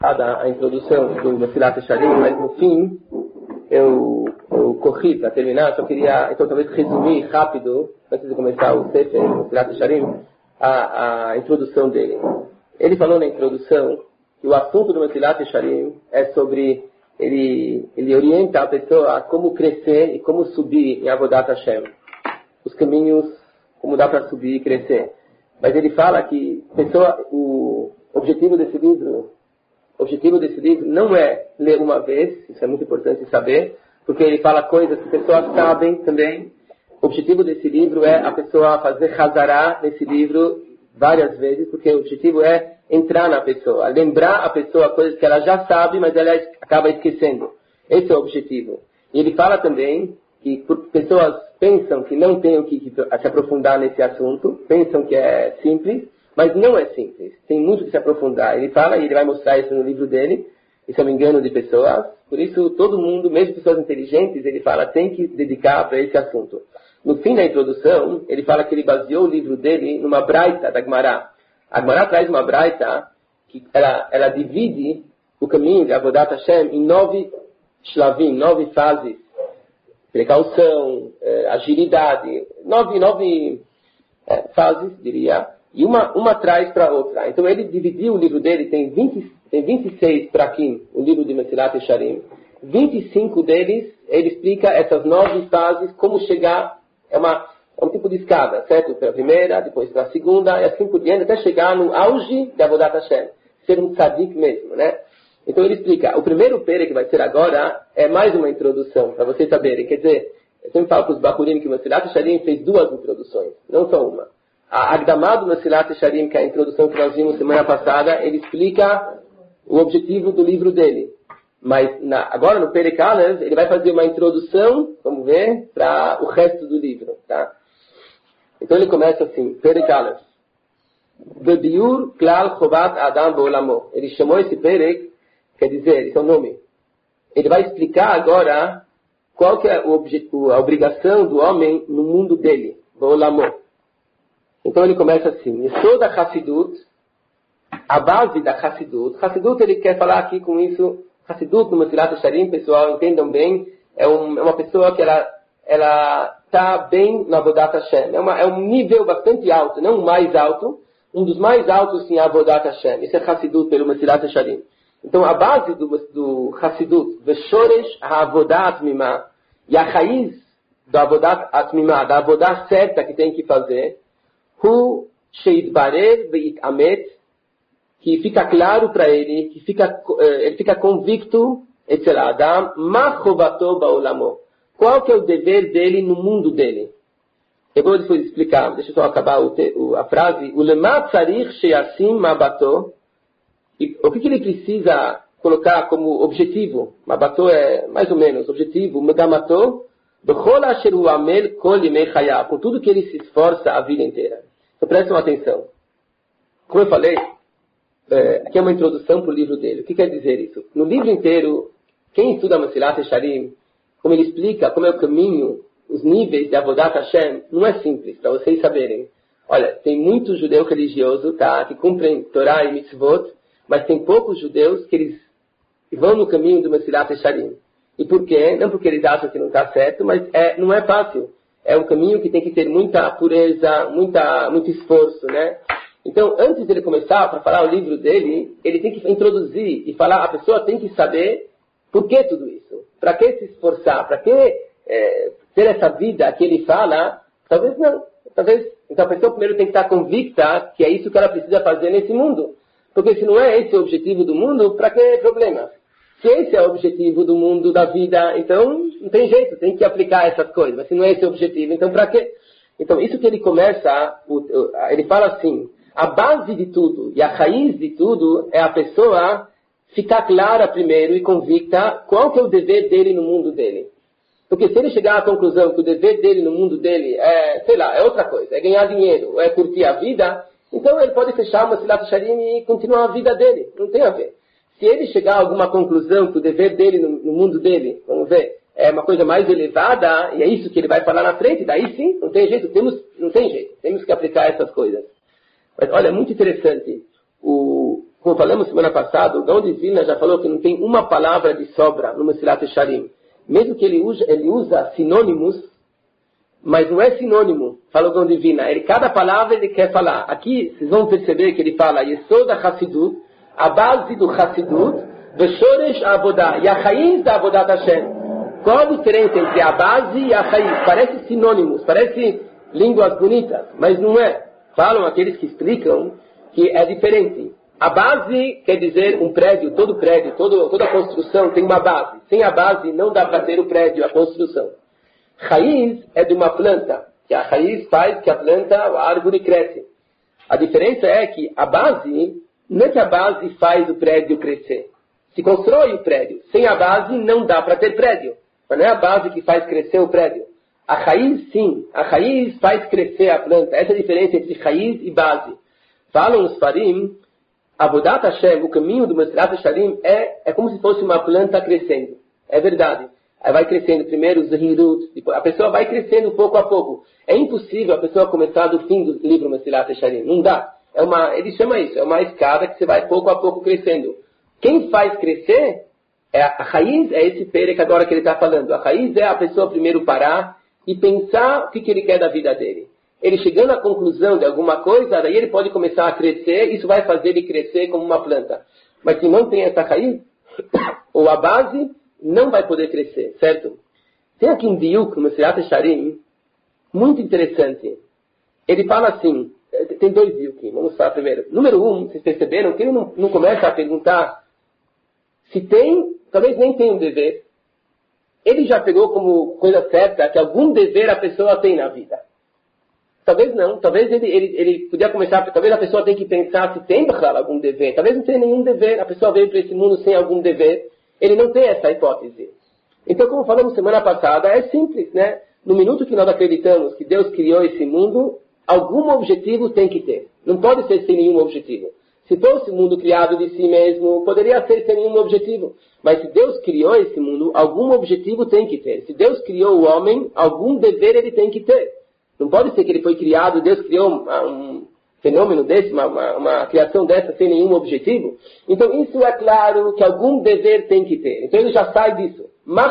A introdução do Mesilat Yesharim, mas no fim eu corri para terminar, só queria então talvez resumir rápido, antes de começar o Sefer Mesilat Yesharim, a introdução dele. Ele falou na introdução que o assunto do Mesilat Yesharim é sobre, ele orienta a pessoa a como crescer e como subir em Avodat Hashem. Os caminhos, como dá para subir e crescer. Mas ele fala que o objetivo desse livro não é ler uma vez, isso é muito importante saber, porque ele fala coisas que pessoas sabem também. O objetivo desse livro é a pessoa fazer Hazará nesse livro várias vezes, porque o objetivo é entrar na pessoa, lembrar a pessoa coisas que ela já sabe, mas ela acaba esquecendo. Esse é o objetivo. E ele fala também que pessoas pensam que não tem o que se aprofundar nesse assunto, pensam que é simples, mas não é simples. Tem muito que se aprofundar. Ele fala, e ele vai mostrar isso no livro dele, isso é um engano de pessoas. Por isso, todo mundo, mesmo pessoas inteligentes, ele fala, tem que dedicar para esse assunto. No fim da introdução, ele fala que ele baseou o livro dele numa braita da Gemara. A Gemara traz uma braita que ela divide o caminho de Avodat Hashem em 9 shlavim, 9 fases. Precaução, agilidade, 9 fases, diria. E uma traz para a outra. Então ele dividiu o livro dele, tem 26 prakim, o livro de Mesilat Yesharim. 25 deles, ele explica essas 9 fases, como chegar, é um tipo de escada, certo? Para a primeira, depois para a segunda, e assim por diante, até chegar no auge de Avodat Hashem. Ser um tzadik mesmo, né? Então ele explica, o primeiro pere que vai ser agora é mais uma introdução, para vocês saberem. Quer dizer, eu sempre falo para os Bakurim que o Mesilat Yesharim fez 2 introduções, não só uma. A Agdamá do Mesilat Yesharim, que é a introdução que nós vimos semana passada, ele explica o objetivo do livro dele. Mas agora no Perek Alev, ele vai fazer uma introdução, vamos ver, para o resto do livro. Tá? Então ele começa assim, Perek Alev. Bebiur klal chovat adam ba'olamo. Ele chamou esse Perek, quer dizer, esse é o nome. Ele vai explicar agora qual que é a obrigação do homem no mundo dele, ba'olamo. Então ele começa assim, toda a Hassidut, a base da Hassidut, Hassidut ele quer falar aqui com isso, Hassidut no Mesilat Yesharim, pessoal, entendam bem, é uma pessoa que ela está bem na Avodat Hashem, é um nível bastante alto, não o mais alto, um dos mais altos em Avodat Hashem, isso é Hassidut pelo Mesilat Yesharim. Então a base do Hassidut, Veshoresh HaAvodat Atmimah, e a raiz da Avodat Atmimah, da Avodat certa que tem que fazer, Hu sheidbarer veitamet, que fica claro para ele, que ele fica convicto, etc. Adam, ma chovato ba'olamo. Qual que é o dever dele no mundo dele? Eu vou depois explicar, deixa eu só acabar a frase. Ulema tzarich sheyasim mabato. O que ele precisa colocar como objetivo? Mabato é mais ou menos objetivo. Megamato, b'chol asher hu amel kol yemei chayav. Com tudo que ele se esforça a vida inteira. Então prestem atenção. Como eu falei, aqui é uma introdução para o livro dele. O que quer dizer isso? No livro inteiro, quem estuda Mesilat Yesharim, como ele explica como é o caminho, os níveis de Avodat Hashem, não é simples, para vocês saberem. Olha, tem muito judeu religioso, tá, que cumprem Torá e Mitzvot, mas tem poucos judeus que eles vão no caminho do Mesilat Yesharim. E por quê? Não porque eles acham que não está certo, mas não é fácil. É um caminho que tem que ter muita pureza, muito esforço, né? Então, antes dele começar para falar o livro dele, ele tem que introduzir e falar, a pessoa tem que saber por que tudo isso. Para que se esforçar? Para que ter essa vida que ele fala? Talvez não. Então a pessoa primeiro tem que estar convicta que é isso que ela precisa fazer nesse mundo. Porque se não é esse o objetivo do mundo, para que problema? Se esse é o objetivo do mundo, da vida, então não tem jeito, tem que aplicar essas coisas. Mas se não é esse o objetivo, então para quê? Então isso que ele começa, ele fala assim, a base de tudo e a raiz de tudo é a pessoa ficar clara primeiro e convicta qual que é o dever dele no mundo dele. Porque se ele chegar à conclusão que o dever dele no mundo dele é, sei lá, é outra coisa, é ganhar dinheiro, é curtir a vida, então ele pode fechar uma Mesilat Yesharim e continuar a vida dele, não tem a ver. Se ele chegar a alguma conclusão que o dever dele no mundo dele, vamos ver, é uma coisa mais elevada, e é isso que ele vai falar na frente, daí sim, não tem jeito, temos que aplicar essas coisas. Mas olha, muito interessante, como falamos semana passada, o Gaon de Vilna já falou que não tem uma palavra de sobra no Mesilat Yesharim. Mesmo que ele usa sinônimos, mas não é sinônimo, fala o Gaon de Vilna. Cada palavra ele quer falar. Aqui vocês vão perceber que ele fala Yesod HaChassidut, a base do Chassidut, Veshoresh Avodah, e a raiz da Avodat Hashem. Qual a diferença entre a base e a raiz? Parece sinônimos, parece línguas bonitas, mas não é. Falam aqueles que explicam que é diferente. A base quer dizer um prédio, toda construção tem uma base. Sem a base não dá para ter o prédio, a construção. Raiz é de uma planta, que a raiz faz que a planta, a árvore cresce. A diferença é que a base, não é que a base faz o prédio crescer. Se constrói o prédio. Sem a base não dá para ter prédio. Mas não é a base que faz crescer o prédio. A raiz, sim. A raiz faz crescer a planta. Essa é a diferença entre raiz e base. Falam os farim, Avodat Hashem, o caminho do Mesilat Yesharim é como se fosse uma planta crescendo. É verdade. Aí vai crescendo primeiro os Zahirut, a pessoa vai crescendo pouco a pouco. É impossível a pessoa começar do fim do livro Mesilat Yesharim. Não dá. Ele chama isso, é uma escada que você vai pouco a pouco crescendo. Quem faz crescer, a raiz é esse perek agora que ele está falando. A raiz é a pessoa primeiro parar e pensar o que ele quer da vida dele. Ele chegando à conclusão de alguma coisa, daí ele pode começar a crescer, isso vai fazer ele crescer como uma planta. Mas se não tem essa raiz, ou a base, não vai poder crescer, certo? Tem aqui um diuk no Mesilat Yesharim, muito interessante. Ele fala assim, tem dois diuk, vamos falar primeiro. Número 1, vocês perceberam que ele não começa a perguntar se tem, talvez nem tenha um dever. Ele já pegou como coisa certa que algum dever a pessoa tem na vida. Talvez não, talvez ele podia começar, talvez a pessoa tenha que pensar se tem algum dever. Talvez não tenha nenhum dever, a pessoa veio para esse mundo sem algum dever. Ele não tem essa hipótese. Então, como falamos semana passada, é simples, né? No minuto que nós acreditamos que Deus criou esse mundo, algum objetivo tem que ter. Não pode ser sem nenhum objetivo. Se fosse um mundo criado de si mesmo, poderia ser sem nenhum objetivo. Mas se Deus criou esse mundo, algum objetivo tem que ter. Se Deus criou o homem, algum dever ele tem que ter. Não pode ser que ele foi criado, Deus criou um fenômeno desse, uma criação dessa sem nenhum objetivo. Então isso é claro que algum dever tem que ter. Então ele já sai disso.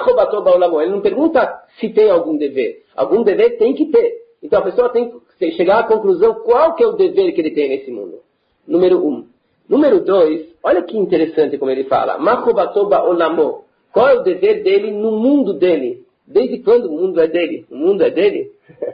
Ele não pergunta se tem algum dever. Algum dever tem que ter. Então a pessoa tem que chegar à conclusão qual que é o dever que ele tem nesse mundo. Número 1. Número 2, olha que interessante como ele fala. Qual é o dever dele no mundo dele? Desde quando o mundo é dele? O mundo é dele?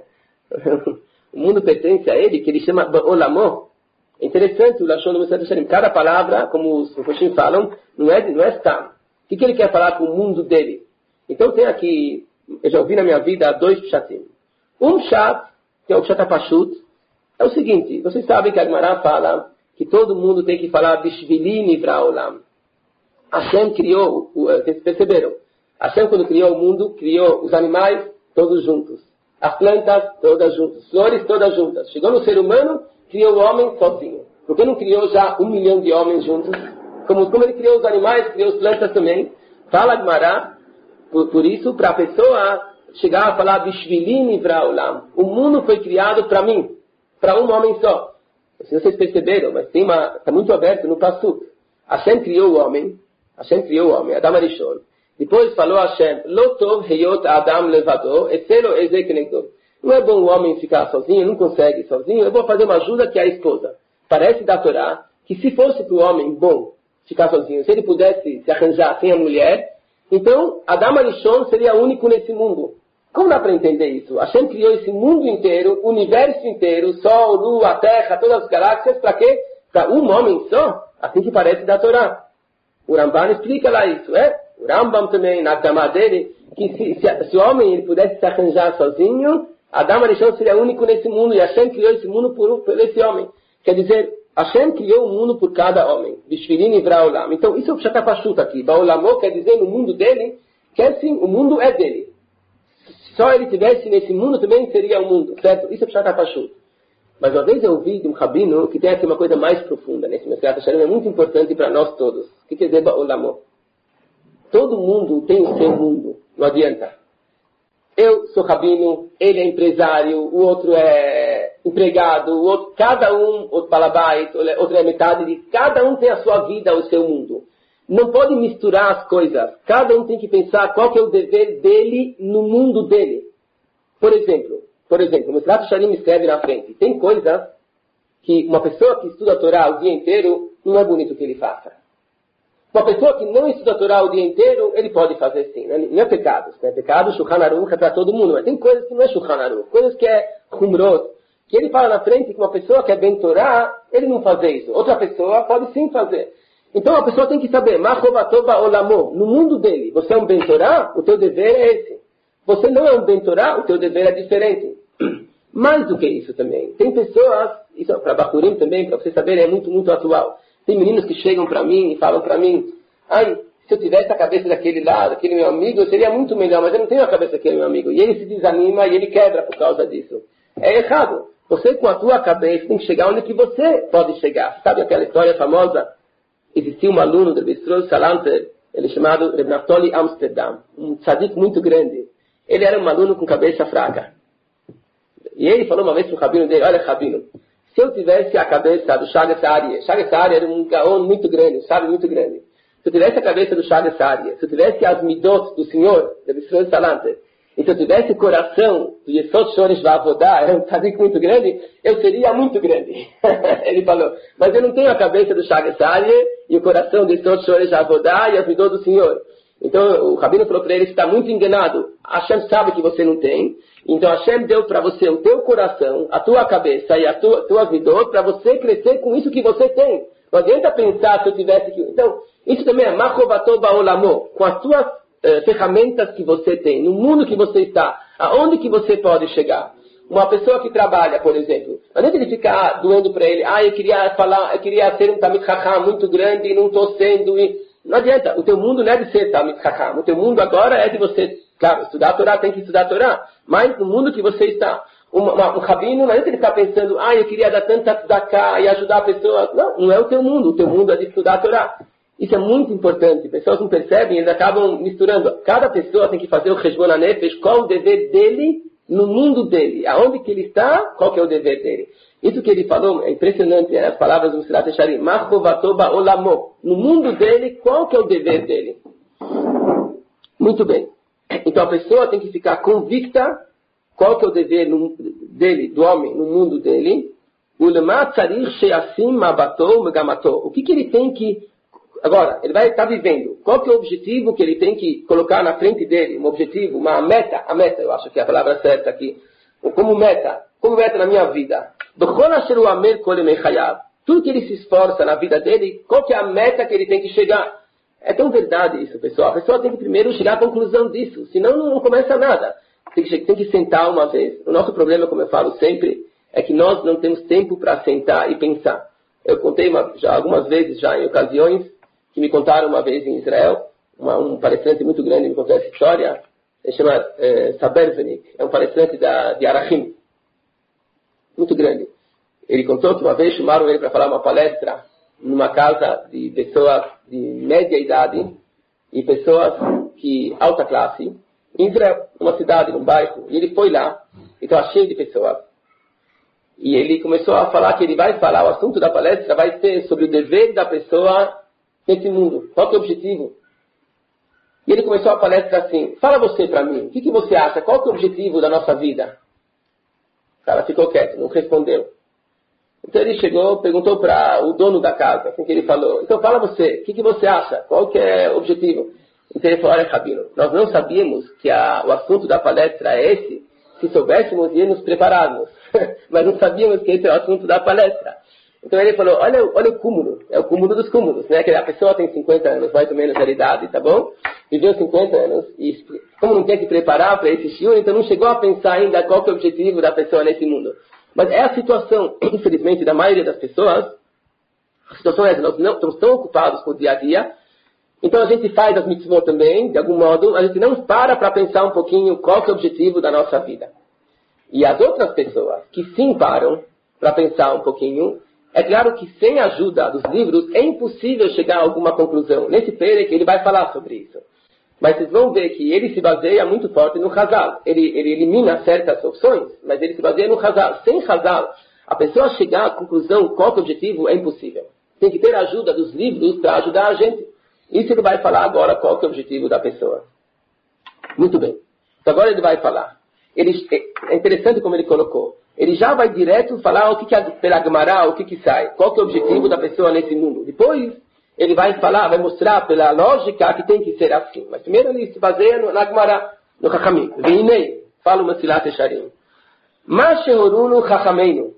O mundo pertence a ele, que ele chama Olamó. É interessante o Lashon do Mesilat Yesharim. Cada palavra, como os Roshim falam, não é Stam. O que ele quer falar com o mundo dele? Então tem aqui, eu já ouvi na minha vida 2 pshatim. Um pshat, que é o pshat pashut, é o seguinte, vocês sabem que a Gemara fala que todo mundo tem que falar Bishvili Nivra Olam. Hashem criou, vocês perceberam? Hashem quando criou o mundo, criou os animais todos juntos. As plantas todas juntas, flores todas juntas. Chegou no ser humano, criou o homem sozinho. Por que não criou já 1 milhão de homens juntos? Como ele criou os animais, criou as plantas também. Fala Gemara, por isso, para a pessoa chegar a falar Bishvili Nivra Olam. O mundo foi criado para mim, para um homem só. Se vocês perceberam, mas está muito aberto no Pasuk. Hashem criou o homem, Adam Arishon. Depois falou Hashem, Lotov Heyot Adam Levado, Etzelo Ezekenegdor. Não é bom o homem ficar sozinho, não consegue sozinho, eu vou fazer uma ajuda que é a esposa. Parece da Torá que se fosse para o homem bom ficar sozinho, se ele pudesse se arranjar sem a mulher, então Adam Arishon seria único nesse mundo. Como dá para entender isso? Hashem criou esse mundo inteiro, o universo inteiro, Sol, Lua, Terra, todas as galáxias, para quê? Para um homem só? Assim que parece da Torá. O Rambam explica lá isso, O Rambam também, na Akdamá dele, que se o homem ele pudesse se arranjar sozinho, Adam Arishon seria único nesse mundo, e Hashem criou esse mundo por esse homem. Quer dizer, Hashem criou o mundo por cada homem. Bishvili Nivra Olam. Então, isso é o Pshat Pashut aqui. Baolamó quer dizer no mundo dele, que assim, o mundo é dele. Só ele tivesse nesse mundo também seria o mundo, certo? Isso é Pshat Pashut. Mas uma vez eu ouvi de um rabino que tem aqui uma coisa mais profunda nesse Mesilat Yesharim, é muito importante para nós todos. O que quer dizer Baolamó? Todo mundo tem o seu mundo, não adianta. Eu sou rabino, ele é empresário, o outro é empregado, o outro, cada um, outro balabait, outro é metade, cada um tem a sua vida, o seu mundo. Não pode misturar as coisas. Cada um tem que pensar qual que é o dever dele no mundo dele. Por exemplo, o Mesrat Sharim escreve na frente. Tem coisas que uma pessoa que estuda a Torá o dia inteiro, não é bonito que ele faça. Uma pessoa que não estuda a Torá o dia inteiro, ele pode fazer sim. Não é pecado. Não é pecado, Shulchan Aruch é para todo mundo. Mas tem coisas que não é Shulchan Aruch. Coisas que é Humrot. Que ele fala na frente que uma pessoa que é bem Torá, ele não faz isso. Outra pessoa pode sim fazer. Então a pessoa tem que saber, no mundo dele, você é um Ben Torá, o teu dever é esse. Você não é um Ben Torá, o teu dever é diferente. Mais do que isso também. Tem pessoas, isso para Bakurim também, para vocês saberem, é muito, muito atual. Tem meninos que chegam para mim e falam para mim, se eu tivesse a cabeça daquele lá, daquele meu amigo, eu seria muito melhor, mas eu não tenho a cabeça daquele meu amigo. E ele se desanima e ele quebra por causa disso. É errado. Você com a tua cabeça tem que chegar onde que você pode chegar. Sabe aquela história famosa? Existia um aluno do Bistro Salanter, ele chamado Reb Naftali Amsterdam, um tzadik muito grande. Ele era um aluno com cabeça fraca. E ele falou uma vez para o rabino dele, olha rabino, se eu tivesse a cabeça do Chagas Aryeh era um gaon muito grande, um sábio muito grande. Se eu tivesse a cabeça do Chagas Aryeh, se eu tivesse as midot do Senhor, do Bistro Salanter, e se eu tivesse o coração do Yesod Shoresh Va'avodah, era um tzadik muito grande, eu seria muito grande. Ele falou, mas eu não tenho a cabeça do Chagas Aryeh e o coração do Yesod Shoresh Va'avodah e as midot do Senhor. Então o rabino falou para ele, você está muito enganado. Hashem sabe que você não tem. Então Hashem deu para você o teu coração, a tua cabeça e as tuas midot para você crescer com isso que você tem. Não adianta pensar se eu tivesse que... Então, isso também é Machovato Ba'olamo, com as tuas ferramentas que você tem, no mundo que você está, aonde que você pode chegar. Uma pessoa que trabalha, por exemplo, não adianta ele ficar doendo para ele, eu queria ser um Talmid Chacham muito grande e não estou sendo. Não adianta, o teu mundo não é de ser Talmid Chacham, o teu mundo agora é de você, claro, estudar a Torá, tem que estudar a Torá, mas no mundo que você está. Um rabino, não adianta ele ficar pensando, eu queria dar tanta tzedakah e ajudar a pessoa. Não é o teu mundo é de estudar a Torá. Isso é muito importante. Pessoas não percebem, eles acabam misturando. Cada pessoa tem que fazer o Cheshbon HaNefesh, qual o dever dele no mundo dele. Aonde que ele está, qual que é o dever dele. Isso que ele falou é impressionante, as palavras do Mesrat Sharim. Machovato Ba'olamo. No mundo dele, qual que é o dever dele. Muito bem. Então a pessoa tem que ficar convicta qual que é o dever dele, do homem, no mundo dele. O que ele tem que... Agora, ele vai estar vivendo. Qual que é o objetivo que ele tem que colocar na frente dele? Um objetivo, uma meta. A meta, eu acho que é a palavra certa aqui. Como meta na minha vida. Tudo que ele se esforça na vida dele, qual que é a meta que ele tem que chegar? É tão verdade isso, pessoal. A pessoa tem que primeiro chegar à conclusão disso. Senão não começa nada. Tem que sentar uma vez. O nosso problema, como eu falo sempre, é que nós não temos tempo para sentar e pensar. Eu contei algumas vezes já em ocasiões que me contaram uma vez em Israel, um palestrante muito grande me contou essa história, ele chama Saber Venik, é um palestrante de Arachim, muito grande. Ele contou que uma vez chamaram ele para falar uma palestra numa casa de pessoas de média idade e pessoas que alta classe, em Israel, numa cidade, num bairro, e ele foi lá, e estava cheio de pessoas. E ele começou a falar que ele vai falar, o assunto da palestra vai ser sobre o dever da pessoa nesse mundo. Qual que é o objetivo? E ele começou a palestra assim, fala você para mim, o que você acha? Qual que é o objetivo da nossa vida? O cara ficou quieto, não respondeu. Então ele chegou, perguntou para o dono da casa, assim que ele falou, então fala você, o que você acha? Qual que é o objetivo? Então ele falou, olha Rabino, nós não sabíamos que o assunto da palestra é esse, se soubéssemos ia nos prepararmos, mas não sabíamos que esse é o assunto da palestra. Então ele falou, olha o cúmulo, é o cúmulo dos cúmulos, né? Que a pessoa tem 50 anos, mais ou menos de idade, tá bom? Viveu 50 anos, e como não tem que preparar para esse shiur, então não chegou a pensar ainda qual que é o objetivo da pessoa nesse mundo. Mas é a situação, infelizmente, da maioria das pessoas, a situação é que nós não estamos tão ocupados com o dia a dia, então a gente faz as mitzvot também, de algum modo, a gente não para pensar um pouquinho qual que é o objetivo da nossa vida. E as outras pessoas que sim param para pensar um pouquinho, é claro que sem a ajuda dos livros é impossível chegar a alguma conclusão. Nesse Perek ele vai falar sobre isso. Mas vocês vão ver que ele se baseia muito forte no Hazal. Ele elimina certas opções, mas ele se baseia no Hazal. Sem Hazal, a pessoa chegar à conclusão qual que é o objetivo é impossível. Tem que ter a ajuda dos livros para ajudar a gente. Isso ele vai falar agora qual que é o objetivo da pessoa. Muito bem. Então agora ele vai falar. É interessante como ele colocou. Ele já vai direto falar o que é pela Gemara, o que sai. Qual que é o objetivo da pessoa nesse mundo. Depois ele vai falar, vai mostrar pela lógica que tem que ser assim. Mas primeiro ele se baseia na Gemara, no Chachamim. Veinei, fala o Mesilat Yesharim. Ma shehoruno Chachameinu.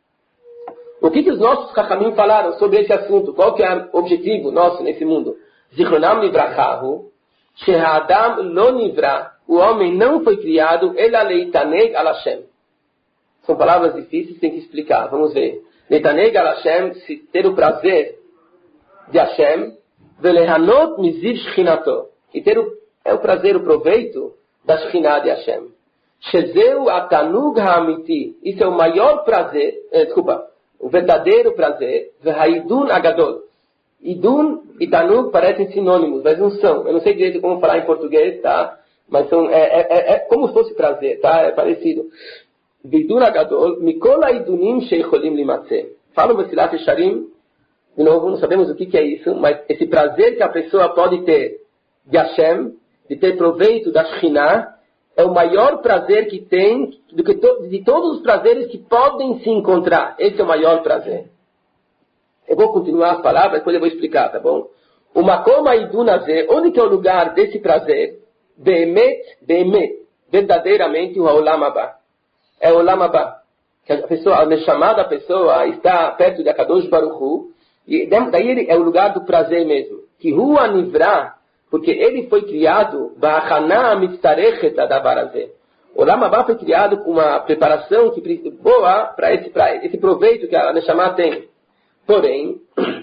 O que os nossos Chachamim falaram sobre esse assunto? Qual que é o objetivo nosso nesse mundo? Zichronam livrachahu, shehadam lo nivra. O homem não foi criado, ela leitaneg al Hashem. São palavras difíceis, tem que explicar. Vamos ver. Leitaneg al Hashem, se ter o prazer de Hashem, velehanot miziv shchinato. E ter o prazer, o proveito da Shekhinah de Hashem. Shezeu atanug ha'amiti. Isso é o maior prazer, o verdadeiro prazer. Vehaidun agadol. Idun e tanug parecem sinônimos, mas não são. Eu não sei direito como falar em português, tá? Mas são, como se fosse prazer, tá? É parecido. Vidun agadol, mikola idunim sheicholim limatzeh. Fala o Mesilat Yesharim. De novo, não sabemos o que é isso, mas esse prazer que a pessoa pode ter de Hashem, de ter proveito da Shekhinah, é o maior prazer que tem, de todos os prazeres que podem se encontrar. Esse é o maior prazer. Eu vou continuar as palavras, depois eu vou explicar, tá bom? O Makom Haidun Hazeh, onde que é o lugar desse prazer? Be'emet, verdadeiramente o Olam Haba. É o Olam Haba. A Neshama da pessoa está perto de Akadosh Baruch Hu, e daí ele é o lugar do prazer mesmo. Que Hu Anivra, porque ele foi criado, Ba'achana Mitztarechet Adavar Hazeh. O Olam Haba foi criado com uma preparação boa para esse proveito que a Neshama tem. Porém,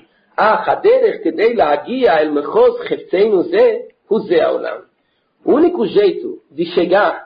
o único jeito de chegar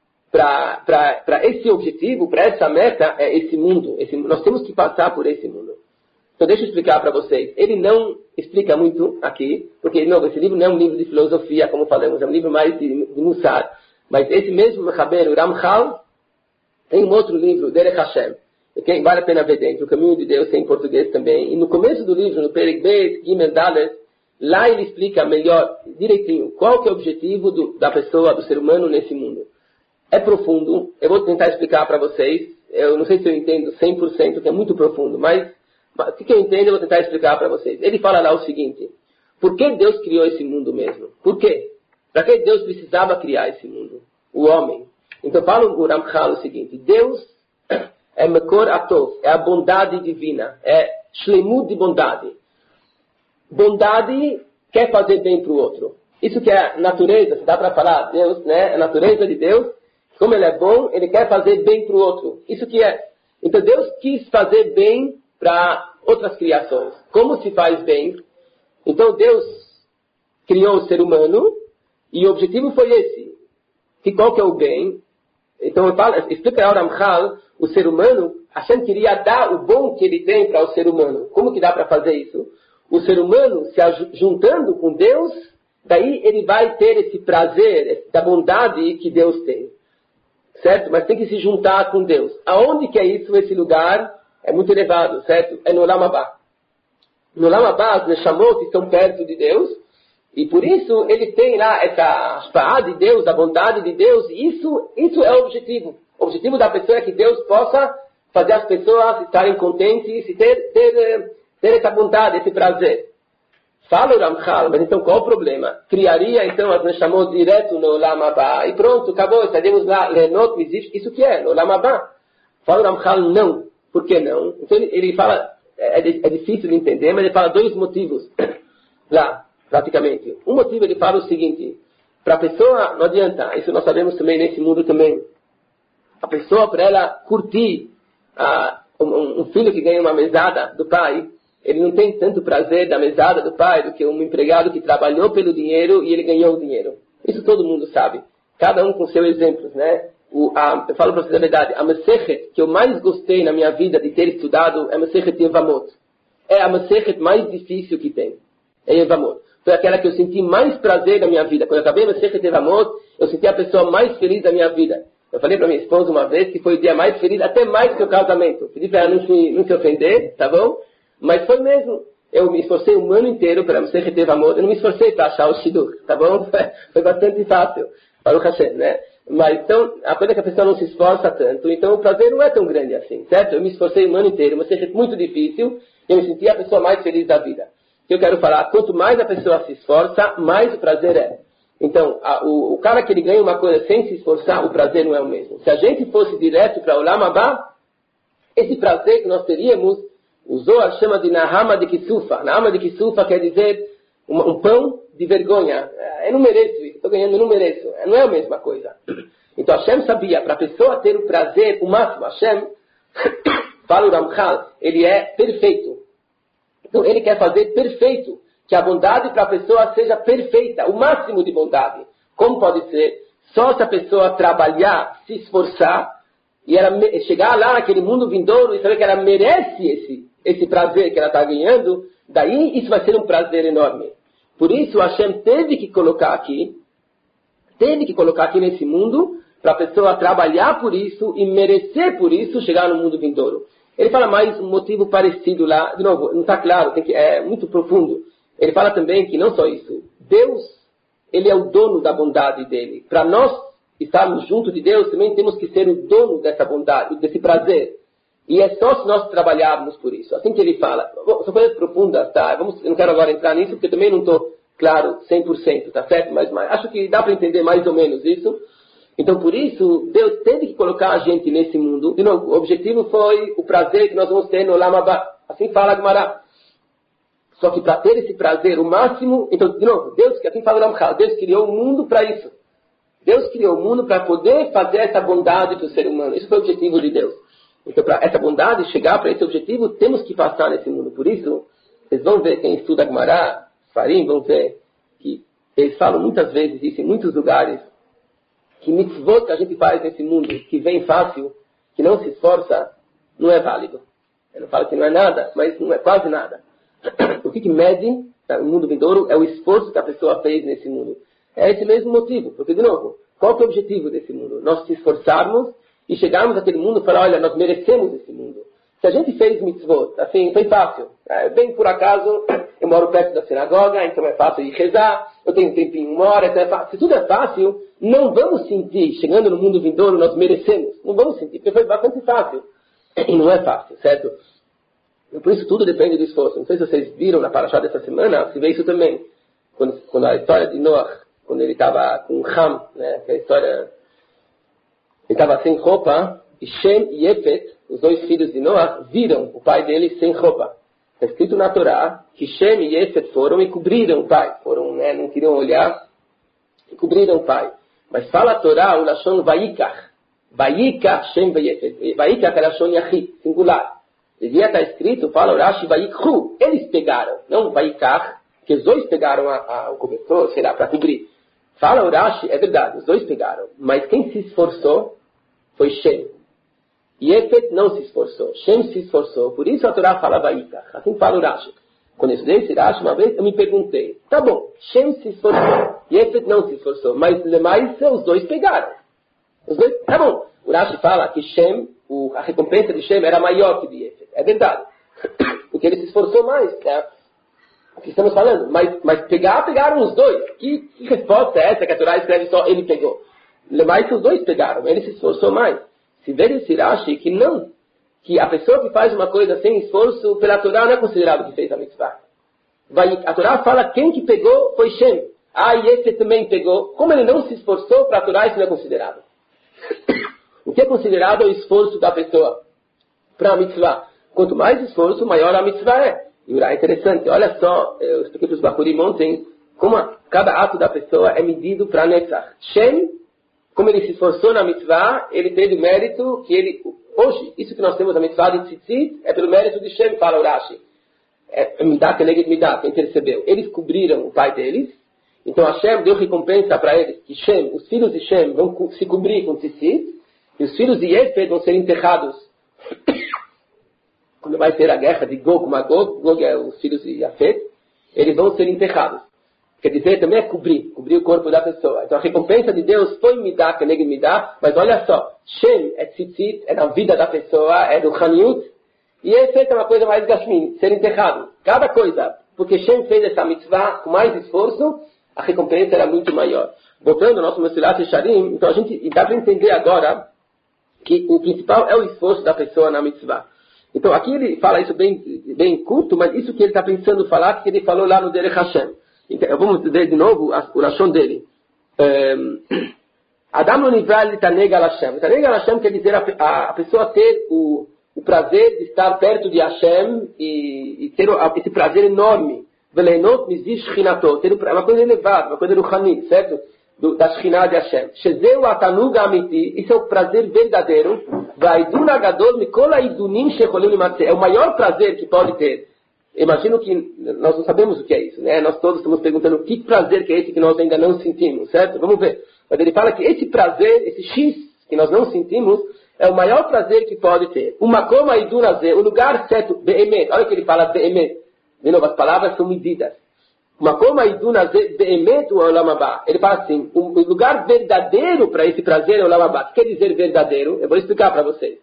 para esse objetivo, para essa meta, é esse mundo. Nós temos que passar por esse mundo. Então deixa eu explicar para vocês. Ele não explica muito aqui, porque esse livro não é um livro de filosofia, como falamos, é um livro mais de Mussar. Mas esse mesmo Mechaber, o Ramchal, tem um outro livro, Derech Hashem. Okay? Vale a pena ver dentro. O Caminho de Deus tem em português também. E no começo do livro, no Perek Bet, Gimel Dalet, lá ele explica melhor, direitinho, qual que é o objetivo da pessoa, do ser humano nesse mundo. É profundo. Eu vou tentar explicar para vocês. Eu não sei se eu entendo 100%, que é muito profundo, mas o que eu entendo eu vou tentar explicar para vocês. Ele fala lá o seguinte: por que Deus criou esse mundo mesmo? Por quê? Para que Deus precisava criar esse mundo? O homem. Então fala o Ramchal o seguinte: Deus é Mekor Atov, é a bondade divina, é Shlemut de bondade. Bondade quer fazer bem para o outro. Isso que é natureza, se dá para falar, Deus, né? A natureza de Deus, como ele é bom, ele quer fazer bem para o outro. Isso que é. Então Deus quis fazer bem para outras criações. Como se faz bem? Então Deus criou o ser humano e o objetivo foi esse. Qual que é o bem? Então explica ao Ramchal, o ser humano, Hashem queria dar o bom que ele tem para o ser humano. Como que dá para fazer isso? O ser humano se juntando com Deus, daí ele vai ter esse prazer da bondade que Deus tem. Certo? Mas tem que se juntar com Deus. Aonde que é isso, esse lugar? É muito elevado, certo? É no Olam Haba. No Olam Haba, as Neshamot estão perto de Deus, e por isso ele tem lá essa Ashpa'ah de Deus, a bondade de Deus, e isso é o objetivo. O objetivo da pessoa é que Deus possa fazer as pessoas estarem contentes e ter essa bondade, esse prazer. Fala o Ramchal, mas então qual o problema? Criaria então as Neshamot direto no Olam Haba, e pronto, acabou, estaríamos lá, Lenot, Mizif, isso que é, no Olam Haba. Fala o Ramchal, não. Por que não? Então ele fala, é difícil de entender, mas ele fala dois motivos lá, praticamente. Um motivo ele fala o seguinte: para a pessoa, não adianta, isso nós sabemos também nesse mundo também, a pessoa, para ela curtir um filho que ganha uma mesada do pai, ele não tem tanto prazer da mesada do pai do que um empregado que trabalhou pelo dinheiro e ele ganhou o dinheiro. Isso todo mundo sabe. Cada um com seus exemplos, né? Eu falo para vocês a verdade, a Masechet que eu mais gostei na minha vida de ter estudado é a Masechet Yevamot. É a Masechet mais difícil que tem. É Yevamot. foi aquela que eu senti mais prazer na minha vida. Quando eu acabei Masechet Yevamot, eu senti a pessoa mais feliz da minha vida. Eu falei para minha esposa uma vez que foi o dia mais feliz, até mais que o casamento. Pedi para ela não se ofender, tá bom? Mas foi mesmo. Eu me esforcei um ano inteiro para Masechet Yevamot. Eu não me esforcei para achar o Shidduch, tá bom? Foi bastante fácil. Baruch Hashem, né? Mas então, a coisa é que a pessoa não se esforça tanto, então o prazer não é tão grande assim, certo? Eu me esforcei um ano inteiro, mas seja muito difícil, eu me senti a pessoa mais feliz da vida. Eu quero falar, quanto mais a pessoa se esforça, mais o prazer é. Então, o cara que ele ganha uma coisa sem se esforçar, o prazer não é o mesmo. Se a gente fosse direto para o Olam Haba, esse prazer que nós teríamos, o Zohar chama de Nahama de Kisufa. Nahama de Kisufa quer dizer um pão de vergonha. Eu não mereço isso, estou ganhando, eu não mereço. Não é a mesma coisa. Então Hashem sabia, para a pessoa ter o prazer, o máximo, Hashem, fala o Ramchal, ele é perfeito. Então ele quer fazer perfeito, que a bondade para a pessoa seja perfeita, o máximo de bondade. Como pode ser? Só se a pessoa trabalhar, se esforçar, e ela chegar lá naquele mundo vindouro e saber que ela merece esse prazer que ela está ganhando, daí isso vai ser um prazer enorme. Por isso Hashem teve que colocar aqui nesse mundo, para a pessoa trabalhar por isso e merecer por isso chegar no mundo vindouro. Ele fala mais um motivo parecido lá, de novo, não está claro, é muito profundo. Ele fala também que não só isso, Deus, ele é o dono da bondade dele. Para nós estarmos junto de Deus, também temos que ser o dono dessa bondade, desse prazer. E é só se nós trabalharmos por isso. Assim que ele fala, são coisas profundas, tá? Eu não quero agora entrar nisso, porque também não estou claro 100%, tá certo? Mas acho que dá para entender mais ou menos isso. Então, por isso, Deus teve que colocar a gente nesse mundo. De novo, o objetivo foi o prazer que nós vamos ter no Olam Haba. Assim fala Gemara. Só que para ter esse prazer, o máximo... Então, de novo, Deus, que assim fala o Ramchal, Deus criou o mundo para isso. Deus criou o mundo para poder fazer essa bondade para o ser humano. Isso foi o objetivo de Deus. Então, para essa bondade chegar para esse objetivo, temos que passar nesse mundo. Por isso, vocês vão ver, quem estuda Gemara, Farim, vão ver que eles falam muitas vezes isso em muitos lugares, que mitzvot que a gente faz nesse mundo, que vem fácil, que não se esforça, não é válido. Eu não falo que não é nada, mas não é quase nada. O que mede o mundo vindouro é o esforço que a pessoa fez nesse mundo. É esse mesmo motivo. Porque, de novo, qual que é o objetivo desse mundo? Nós se esforçarmos e chegarmos àquele mundo e falar, olha, nós merecemos esse mundo. Se a gente fez mitzvot, assim, foi fácil. Bem por acaso, eu moro perto da sinagoga, então é fácil ir rezar, eu tenho um tempinho, uma hora, então é fácil. Se tudo é fácil, não vamos sentir, chegando no mundo vindouro, nós merecemos. Não vamos sentir, porque foi bastante fácil. E não é fácil, certo? Por isso tudo depende do esforço. Não sei se vocês viram na Parashá dessa semana, se vê isso também. Quando a história de Noah, quando ele estava com Ham, né, que é a história... Ele estava sem roupa, e Shem e Yefet, os dois filhos de Noah, viram o pai dele sem roupa. Está escrito na Torá que Shem e Yefet foram e cobriram o pai. Foram, né, não queriam olhar e cobriram o pai. Mas fala a Torá, o Lashon Vayikach. Vayikach Shem e Yefet. Vayikach é Lashon Yachid, singular. Devia estar escrito, fala o Rashi, Vayikhu. Eles pegaram, não Vayikach, que os dois pegaram o cobertor, será, para cobrir. Fala o Rashi, é verdade, os dois pegaram. Mas quem se esforçou foi Shem. Yefet não se esforçou. Shem se esforçou. Por isso a Torá fala Vayikach. Assim fala o Rashi. Quando eu estudei esse Rashi uma vez, eu me perguntei. Tá bom, Shem se esforçou. Yefet não se esforçou. Mas os dois pegaram. Os dois, tá bom. O Rashi fala que Shem, a recompensa de Shem era maior que de Yefet. É verdade. Porque ele se esforçou mais. Né? O que estamos falando? Mas pegaram os dois. Que resposta é essa que a Torá escreve só ele pegou? Mas os dois pegaram. Ele se esforçou mais. Se vê esse Rashi que não, que a pessoa que faz uma coisa sem esforço, pela Torá não é considerado que fez a mitzvah. A Torá fala quem que pegou foi Shem. E esse também pegou. Como ele não se esforçou, para a Torá isso não é considerado. O que é considerado é o esforço da pessoa para a mitzvah. Quanto mais esforço, maior a mitzvah é. E é interessante, olha só, eu expliquei para os Bakurim ontem, como cada ato da pessoa é medido para Netzach. Shem, como ele se esforçou na mitzvah, ele teve o mérito que ele... Hoje, isso que nós temos na mitzvah de Tzitzit, é pelo mérito de Shem, fala o Rashi. É Midah Keneged Midah, quem percebeu. Eles cobriram o pai deles, então Hashem deu recompensa para eles, que Shem, os filhos de Shem vão se cobrir com Tzitzit, e os filhos de Yefet vão ser enterrados. Quando vai ter a guerra de Gog e Magog, Gog é os filhos de Yefet, eles vão ser enterrados. Quer dizer, também é cobrir o corpo da pessoa. Então a recompensa de Deus foi me dar, que me dá, mas olha só, Shem é tzitzit, é na vida da pessoa, é do Haniut, e esse é uma coisa mais gashmin, ser enterrado. Cada coisa, porque Shem fez essa mitzvah com mais esforço, a recompensa era muito maior. Voltando ao nosso Mesilat Yesharim, então dá para entender agora que o principal é o esforço da pessoa na mitzvah. Então aqui ele fala isso bem curto, mas isso que ele está pensando falar, que ele falou lá no Derech Hashem. Então, vamos ver de novo o lashon dele. Adam no nível Taneg al Hashem. Taneg al Hashem quer dizer a pessoa ter o prazer de estar perto de Hashem e ter esse prazer enorme. Velenot mizish shchinato. Ter uma coisa elevada, uma coisa ruhani, certo? Da Shekhinah de Hashem. Shezeu atanug amiti. Isso é o prazer verdadeiro. Vaidun agadol mikol haidunim shecholim limatzeh. É o maior prazer que pode ter. Imagino que nós não sabemos o que é isso, né? Nós todos estamos perguntando que prazer que é esse que nós ainda não sentimos, certo? Vamos ver. Mas ele fala que esse prazer, esse X que nós não sentimos, é o maior prazer que pode ter. Uma coma e dunaze, o lugar certo, be'emet. Olha o que ele fala, be'emet. De novo, as palavras são medidas. Uma coma e dunaze, be'emet o olam haba. Ele fala assim, o lugar verdadeiro para esse prazer é o olam haba. O que quer dizer verdadeiro? Eu vou explicar para vocês.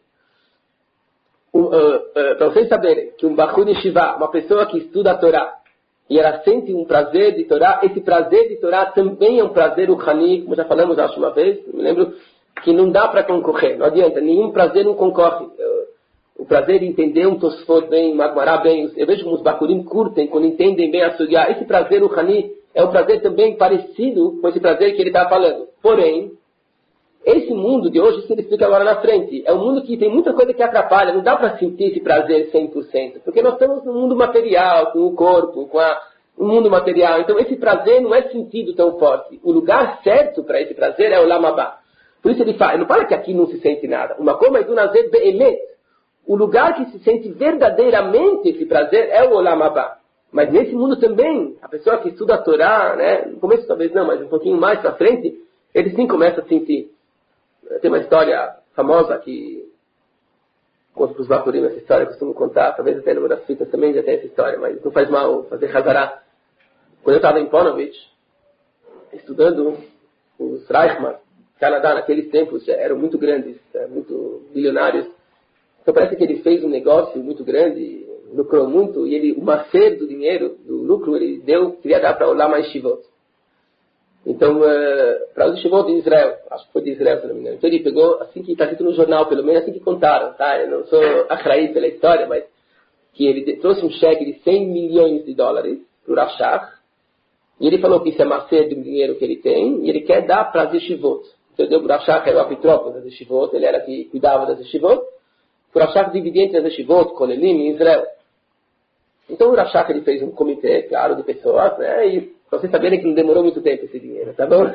Para vocês saberem que um Bachur Yeshiva, uma pessoa que estuda a Torá, e ela sente um prazer de Torá, esse prazer de Torá também é um prazer ruhani, como já falamos a última vez, me lembro que não dá para concorrer, não adianta, nenhum prazer não concorre. O prazer de entender um Tosfot bem, um Agmará bem, eu vejo como os Bachurim curtem, quando entendem bem a Sugya, esse prazer ruhani é um prazer também parecido com esse prazer que ele está falando. Porém, esse mundo de hoje, isso ele explica agora na frente, é um mundo que tem muita coisa que atrapalha, não dá para sentir esse prazer 100%, porque nós estamos no mundo material, com o corpo, com o mundo material, então esse prazer não é sentido tão forte. O lugar certo para esse prazer é o Olam Haba. Por isso ele não fala que aqui não se sente nada. Uma coma do nazer be'emet. O lugar que se sente verdadeiramente esse prazer é o Olam Haba. Mas nesse mundo também, a pessoa que estuda a Torá, né, no começo talvez não, mas um pouquinho mais para frente, ele sim começa a sentir. Tem uma história famosa que conto para os Bachurim, essa história eu costumo contar, talvez até numa das fitas também já tem essa história, mas não faz mal fazer Hazará. Quando eu estava em Ponovitch, estudando os Reichmann, Canadá, naqueles tempos já eram muito grandes, muito bilionários, então parece que ele fez um negócio muito grande, lucrou muito, e o macer do dinheiro, do lucro, ele queria dar para o Lama Yeshivot. Então, para os Yeshivot de Israel, acho que foi de Israel, se não me engano. Então ele pegou, assim que está escrito no jornal, pelo menos assim que contaram, tá? Eu não sou achraí pela história, mas que ele trouxe um cheque de 100 milhões de dólares para o Rashach, e ele falou que isso é macer do dinheiro que ele tem, e ele quer dar para as Yeshivot. Então ele deu para o Rashach, era o apitrópolis das Yeshivot, ele era que cuidava das Yeshivot, o Rashach dividia entre as Yeshivot, Kolelim e Israel. Então o Rashach ele fez um comitê, claro, de pessoas, né, e para vocês saberem que não demorou muito tempo esse dinheiro, tá bom?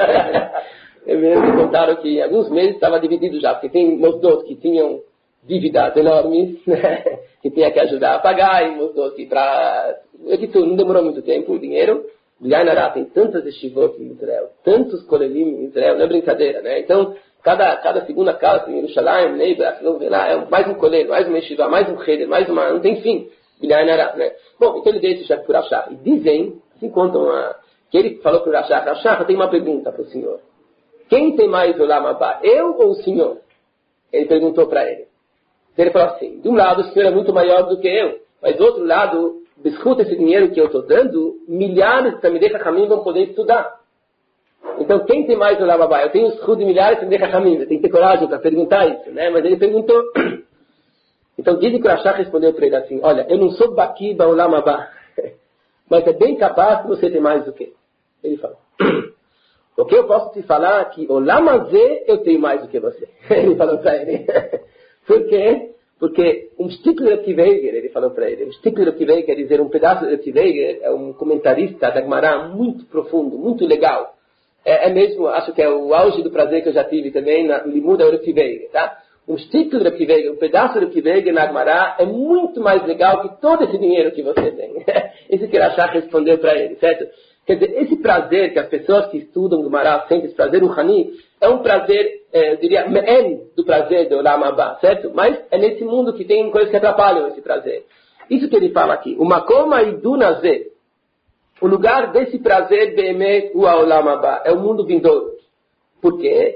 Me contaram que em alguns meses estava dividido já, porque tem mosdot que tinham dívidas enormes, né, que tinha que ajudar a pagar, e mosdot que não demorou muito tempo o dinheiro. Yainará tem tantas yeshivot em Israel, tantos kolelim em Israel, não é brincadeira, né? Então, cada segunda casa em Yerushalayim, Neiba, é mais um colher, mais uma yeshiva, mais um cheder, mais uma, não tem fim. Yainará, né? Bom, então ele deu esse cheque por Rashach. E dizem, assim contam, que ele falou para o Rashach, Rashach, eu tenho uma pergunta para o senhor. Quem tem mais Olam Haba, eu ou o senhor? Ele perguntou para ele. Então ele falou assim, de um lado o senhor é muito maior do que eu, mas do outro lado, escuta esse dinheiro que eu estou dando, milhares de Talmidei Chachamim vão poder estudar. Então quem tem mais Olam Haba? Eu tenho os de milhares de Talmidei Chachamim, eu tenho que ter coragem para perguntar isso, né? Mas ele perguntou. Então dizem que o Rashach respondeu para ele assim, olha, eu não sou Baki ba Olam Haba, mas é bem capaz que você tem mais do que eu. Ele falou. O que eu posso te falar que Olam Hazé eu tenho mais do que você. Ele falou para ele. Por quê? Porque um Stickler Reb Weiger, ele falou para ele, um Stickler Reb Weiger quer dizer um pedaço de Reb Weiger, é um comentarista da Gemara muito profundo, muito legal. É mesmo, acho que é o auge do prazer que eu já tive também na Limuda Reb Weiger, tá? Um Stickler Reb Weiger, um pedaço de Reb Weiger na Gemara é muito mais legal que todo esse dinheiro que você tem. Isso que Rashach respondeu para ele, certo? Quer dizer, esse prazer que as pessoas que estudam Gemara sentem, esse prazer ruhani, é um prazer, eu diria, me'en do prazer do Olam Haba, certo? Mas é nesse mundo que tem coisas que atrapalham esse prazer. Isso que ele fala aqui, o makom haidu nazeh, o lugar desse prazer, Be'emet, o Olam Haba, é o mundo vindouro. Por quê?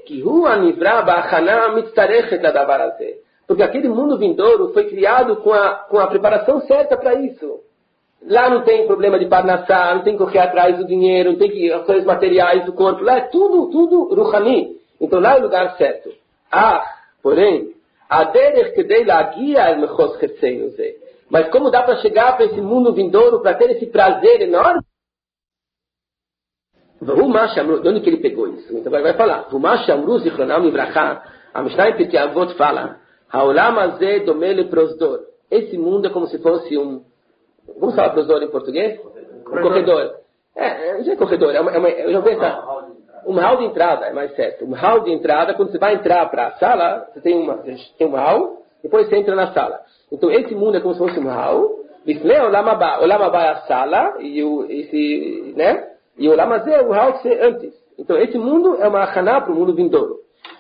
Porque aquele mundo vindouro foi criado com a preparação certa para isso. Lá não tem problema de parnassá, não tem que correr atrás do dinheiro, não tem que as coisas materiais do corpo. Lá é tudo ruhani. Então lá é o lugar certo. Porém, mas como dá para chegar para esse mundo vindouro, para ter esse prazer enorme? De onde que ele pegou isso? Então vai falar. A Mishnah em Pirkei Avot fala, esse mundo é como se fosse um... Como se fala prosdor em português? Um corredor. Não é corredor, eu já vi um hall de entrada, é mais certo. Um hall de entrada, quando você vai entrar para a sala, você tem um hall, depois você entra na sala. Então esse mundo é como se fosse um hall, Olam Haba é a sala, e o Olam Hazé é o hall que você antes. Então esse mundo é uma achaná para o mundo vindouro.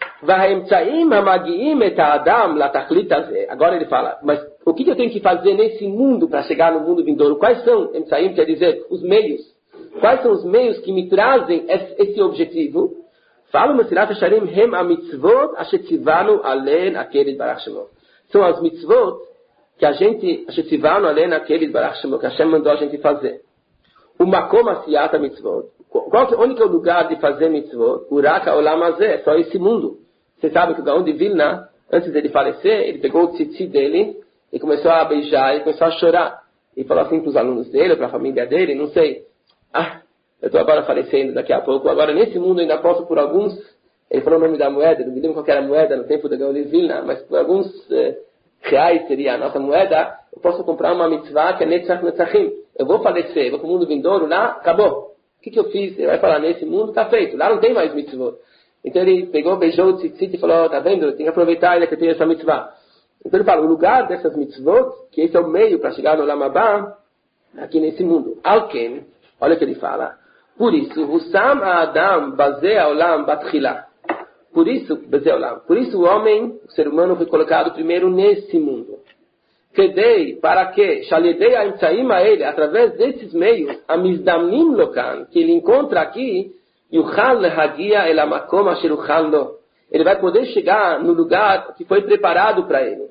Agora ele fala, mas o que eu tenho que fazer nesse mundo para chegar no mundo vindouro? Quais são, Emtsaim quer dizer, os meios? Quais são os meios que me trazem esse objetivo? Fala o Mesilat Yesharim, Hem HaMitzvot Asher Tzivanu Alen Akeres Barach Shemo. São as mitzvot que a gente, Asher Tzivanu Alen Akeres Barach Shemo, que Hashem mandou a gente fazer. O Makom Asiyat HaMitzvot. Onde que é o lugar de fazer mitzvot? Urak HaOlam Hazé, é só esse mundo. Você sabe que o Gaon de Vilna, antes dele falecer, ele pegou o tzitzi dele e começou a beijar e começou a chorar. E falou assim para os alunos dele, para a família dele, não sei, eu estou agora falecendo daqui a pouco, agora nesse mundo eu ainda posso por alguns, ele falou o nome da moeda, não me lembro qual era a moeda no tempo do Gaon de Vilna, mas por alguns reais seria a nossa moeda, eu posso comprar uma mitzvah que é Netzach Netzachim. Eu vou falecer, vou para o mundo vindouro, lá, acabou. O que eu fiz? Ele vai falar, nesse mundo está feito, lá não tem mais mitzvot. Então ele pegou, beijou o tzitzit e falou, tá vendo? Tem que aproveitar ele que tem essa mitzvah. Então ele fala, o lugar dessas mitzvot, que esse é o meio para chegar no Olam Haba, aqui nesse mundo. Alken, olha o que ele fala. Por isso, Hussam Adam Bazea Olam Batchila. Por isso o homem, o ser humano, foi colocado primeiro nesse mundo. Kedei, para que, Shaledei Aimtsaim a ele, através desses meios, Amizdamnim Lokan, que ele encontra aqui, Yuchal Lehagia El Amakom Asher Uchal Lo. Ele vai poder chegar no lugar que foi preparado para ele.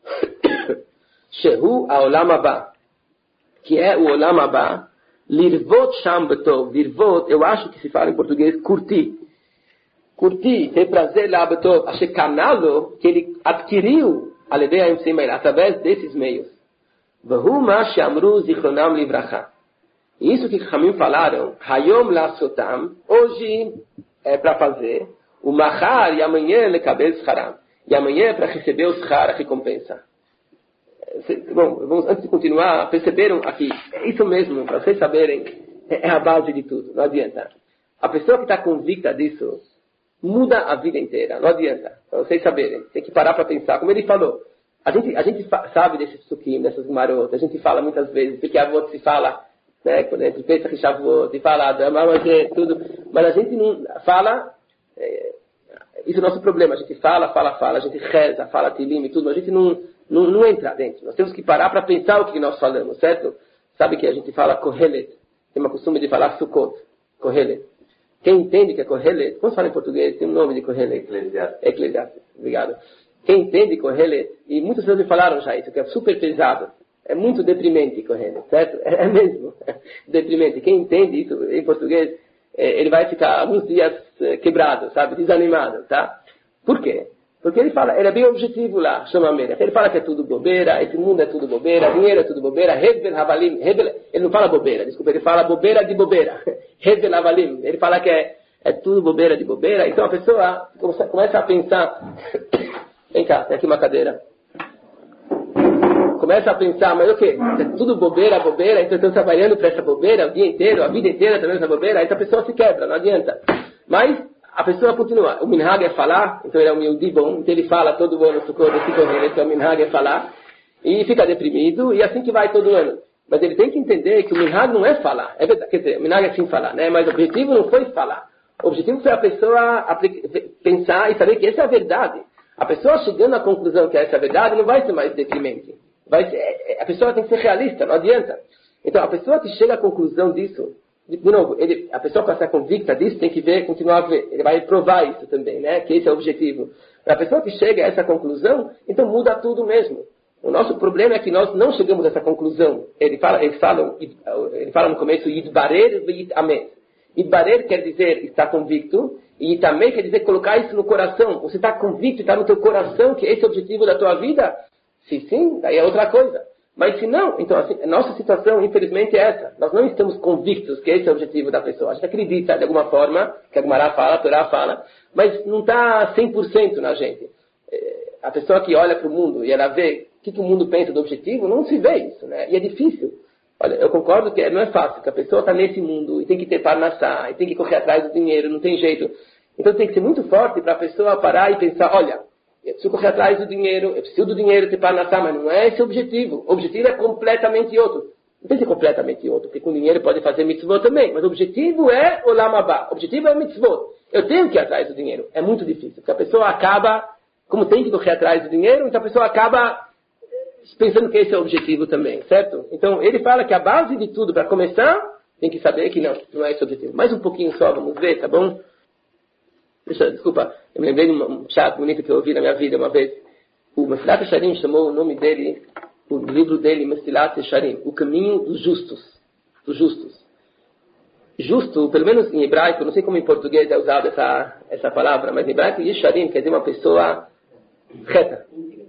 Shehu Olam Haba, que é o Olam Haba, Lirvot Sham Betov. Lirvot, eu acho que se fala em português, curtir. Curtir, ter prazer lá Betov. Asher Kanalo, que ele adquiriu através desses meios. Vahu Ma Shamru Zichronam Livracha. Isso que Chamim falaram, Hayom Lasotam, hoje é para fazer, o Mahar e amanhã Lekabel Scharam. E amanhã é para receber o Schar, a recompensa. Bom, vamos, antes de continuar, perceberam aqui, é isso mesmo, para vocês saberem, é a base de tudo, não adianta. A pessoa que está convicta disso, muda a vida inteira, não adianta, para vocês saberem. Tem que parar para pensar, como ele falou. A gente sabe desses psukim, dessas marotas, a gente fala muitas vezes, porque a avó se fala, quando entre Pesach e Shavuot, e fala, tudo, mas a gente não fala, isso é o nosso problema, a gente fala, a gente reza, fala tilim e tudo, mas a gente não entra dentro. Nós temos que parar para pensar o que nós falamos, certo? Sabe que a gente fala Kohelet, tem uma costume de falar Sukkot, Kohelet. Quem entende que é Kohelet, como se fala em português, tem um nome de Kohelet. Eclesiastes, obrigado. Quem entende Kohelet, e muitas pessoas me falaram já isso, que é super pesado. É muito deprimente Kohelet, certo? É mesmo. Deprimente. Quem entende isso em português, ele vai ficar alguns dias quebrado, sabe? Desanimado, tá? Por quê? Porque ele é bem objetivo lá, chama Melech. Ele fala que é tudo bobeira, esse mundo é tudo bobeira, dinheiro é tudo bobeira, Hebel Havalim, ele não fala bobeira, desculpa, ele fala bobeira de bobeira. Hebel Havalim, ele fala que é tudo bobeira de bobeira, então a pessoa começa a pensar, vem cá, tem aqui uma cadeira. Começa a pensar, mas o quê? É tudo bobeira, então eu estou trabalhando para essa bobeira o dia inteiro, a vida inteira trabalhando essa bobeira, aí a pessoa se quebra, não adianta. Mas a pessoa continua. O minhag é falar, então ele é um humilde bom, então ele fala todo ano, então o minhag é falar, e fica deprimido, e assim que vai todo ano. Mas ele tem que entender que o minhag não é falar, é verdade, quer dizer, o minhag é sim falar, né? Mas o objetivo não foi falar. O objetivo foi a pessoa pensar e saber que essa é a verdade. A pessoa chegando à conclusão que essa é a verdade não vai ser mais deprimente. A pessoa tem que ser realista, não adianta. Então, a pessoa que chega à conclusão disso, de novo, a pessoa para estar convicta disso tem que ver, continuar a ver. Ele vai provar isso também, né? Que esse é o objetivo. Para a pessoa que chega a essa conclusão, então muda tudo mesmo. O nosso problema é que nós não chegamos a essa conclusão. Ele fala no começo, Yidbarer v'yitamet. Yidbarer quer dizer estar convicto, e Yitamet quer dizer colocar isso no coração. Você está convicto, está no teu coração que esse é o objetivo da tua vida? Se sim, daí é outra coisa. Mas se não, então assim, a nossa situação, infelizmente, é essa. Nós não estamos convictos que esse é o objetivo da pessoa. A gente acredita, de alguma forma, que a Gemara fala, a Torá fala, mas não está 100% na gente. A pessoa que olha para o mundo e ela vê o que o mundo pensa do objetivo, não se vê isso, né? E é difícil. Olha, eu concordo que não é fácil, que a pessoa está nesse mundo e tem que ter parnassá, e tem que correr atrás do dinheiro, não tem jeito. Então tem que ser muito forte para a pessoa parar e pensar, olha, eu preciso correr atrás do dinheiro, eu preciso do dinheiro ter parnassá, mas não é esse o objetivo. O objetivo é completamente outro. Não tem que ser completamente outro, porque com dinheiro pode fazer mitzvot também, mas o objetivo é olam haba, o objetivo é mitzvot. Eu tenho que ir atrás do dinheiro. É muito difícil, porque a pessoa acaba, como tem que correr atrás do dinheiro, então a pessoa acaba pensando que esse é o objetivo também, certo? Então ele fala que a base de tudo, para começar, tem que saber que não é esse o objetivo. Mais um pouquinho só, vamos ver, tá bom? Desculpa, eu me lembrei de um chato bonito que eu ouvi na minha vida uma vez. O Mesilat Yesharim chamou o nome dele, o livro dele, Mesilat Yesharim, o caminho dos justos. Dos justos. Justo, pelo menos em hebraico, não sei como em português é usada essa palavra, mas em hebraico Yesharim quer dizer uma pessoa reta.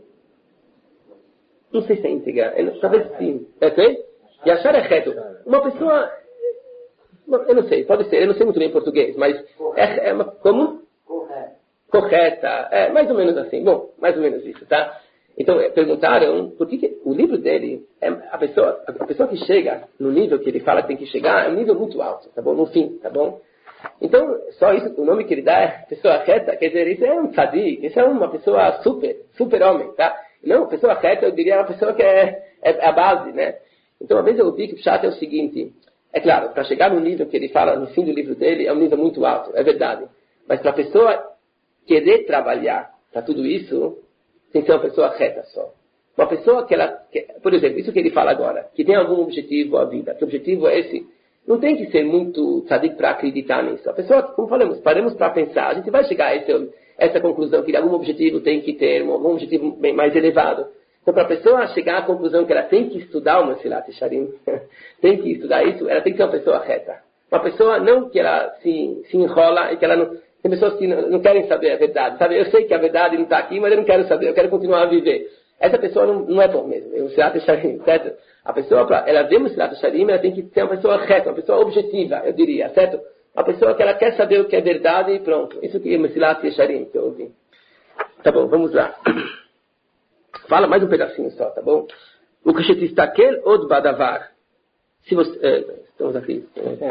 Não sei se é íntegra, talvez sim. Yashar é reto. Uma pessoa, eu não sei, pode ser, eu não sei muito bem português, mas como? Correta, mais ou menos assim. Bom, mais ou menos isso, tá? Então, perguntaram por que o livro dele, a pessoa que chega no nível que ele fala que tem que chegar, é um nível muito alto, tá bom? No fim, tá bom? Então, só isso, o nome que ele dá é pessoa reta, quer dizer, isso é um tzadik, isso é uma pessoa super homem, tá? Não, pessoa reta, eu diria uma pessoa que é a base, né? Então, uma vez eu ouvi que o chato é o seguinte, é claro, para chegar no nível que ele fala no fim do livro dele, é um nível muito alto, é verdade. Mas para a pessoa querer trabalhar para tudo isso, tem que ser uma pessoa reta só. Uma pessoa por exemplo, isso que ele fala agora, que tem algum objetivo à vida, que o objetivo é esse, não tem que ser muito tzadik para acreditar nisso. A pessoa, como falamos, paramos para pensar, a gente vai chegar a essa conclusão que algum objetivo tem que ter, algum objetivo bem mais elevado. Então, para a pessoa chegar à conclusão que ela tem que estudar o Mesilat Yesharim, tem que estudar isso, ela tem que ser uma pessoa reta. Uma pessoa não que ela se enrola e que ela não... Tem pessoas que não querem saber a verdade, sabe? Eu sei que a verdade não está aqui, mas eu não quero saber, eu quero continuar a viver. Essa pessoa não é bom mesmo, o Mesilat Yesharim, certo? A pessoa, para ela ver o Mesilat Yesharim, ela tem que ser uma pessoa reta, uma pessoa objetiva, eu diria, certo? Uma pessoa que ela quer saber o que é verdade e pronto. Isso que é o Mesilat Yesharim, que eu ouvi. Tá bom, vamos lá. Fala mais um pedacinho só, tá bom? O que se destaquel od badavar. Se você... estamos aqui.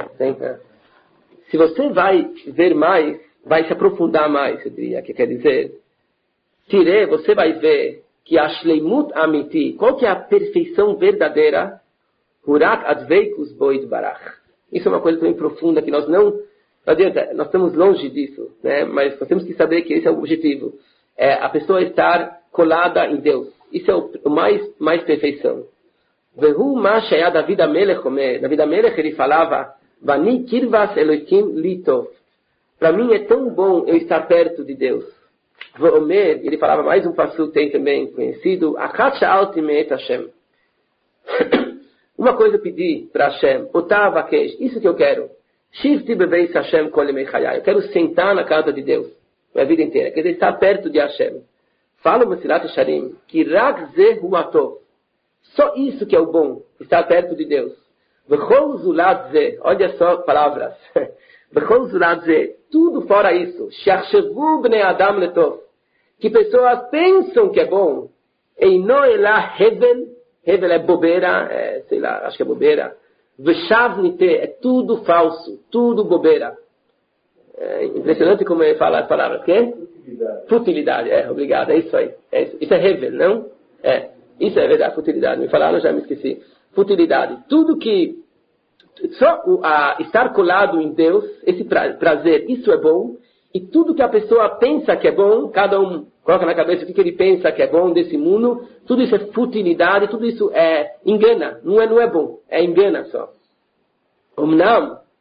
Se você vai ver mais, vai se aprofundar mais, eu diria, que quer dizer, você vai ver que a shleimut amiti, qual que é a perfeição verdadeira, hurak adveikus boid barach. Isso é uma coisa também profunda que nós não adianta, nós estamos longe disso, né? Mas nós temos que saber que esse é o objetivo. É a pessoa estar colada em Deus. Isso é o mais perfeição. Vehu ma shaya David HaMelech omer. David HaMelech ele falava, Vani kirvas Elohim litov. Para mim é tão bom eu estar perto de Deus. Vomer, ele falava mais um passo tem também conhecido, Achat sha'alti me'et Hashem. Uma coisa eu pedi para Hashem, Otava Kesh, isso que eu quero. Shivti bebeis Hashem kol yemei chayai. Eu quero sentar na casa de Deus, a vida inteira. Quer dizer, estar perto de Hashem. Fala o Mesilat Yesharim, que rak ze hu atov. Só isso que é o bom, estar perto de Deus. V'chol zulat ze, olha só palavras. V'chol zulat ze, tudo fora isso. She'achshavu bnei adam letov. Que pessoas pensam que é bom. Eino elah hevel. Hevel é bobeira, sei lá, acho que é bobeira. Veshavnite é tudo falso, tudo bobeira. É impressionante como ele fala as palavras. Quê? Futilidade. Obrigado, é isso aí. Isso é Hevel, não? Isso é verdade, futilidade. Me falaram, já me esqueci. Futilidade. Tudo que... Só estar colado em Deus, esse prazer, isso é bom. E tudo que a pessoa pensa que é bom, cada um coloca na cabeça o que ele pensa que é bom desse mundo, tudo isso é futilidade, tudo isso engana, não é bom, engana só. Omnam,